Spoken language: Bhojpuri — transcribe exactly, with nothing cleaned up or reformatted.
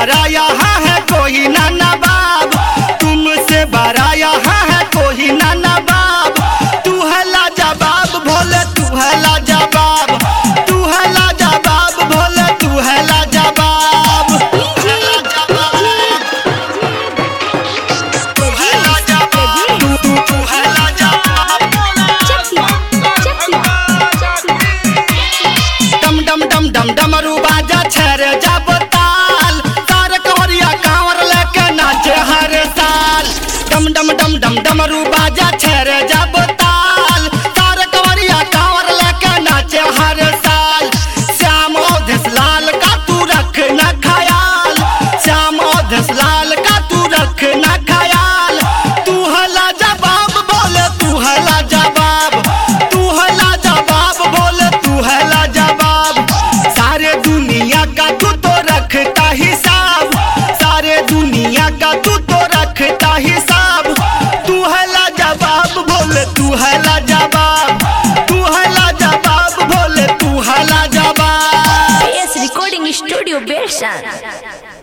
बड़ा यहाँ है कोई ना नवाब, तुमसे बड़ा यहाँ है कोई ना नवाब। तू है लाजवाब भोले तू है लाजवाब, तू है लाजवाब भोले तू है लाजवाब। तू है लाजवाब, तू है लाजवाब, तू तू तू है लाजवाब। डम डम डम डम डमरू बाजा छेर जब ताल, सारे कवरिया कांवर लेके नाचे हर साल। डम डम डम डम डमरू बाजा छेर जब ताल, सारे कवरिया कांवर लेके नाचे हर साल। श्याम ओधस लाल का तू रख न ख्याल, श्याम ओधस लाल का तू रख न ख्याल। तू है लाजवाब बोले तू है लाजवाब, तू है लाजवाब बोले तू है लाजवाब। सारे दुनिया का तू तो रखता हिसाब, सारे दुनिया का तू तो रखता हिसाब। तू है लाजवाब बोले तू है लाजवाब, तू है लाजवाब बोले तू है लाजवाब। P S Recording Studio Bershan.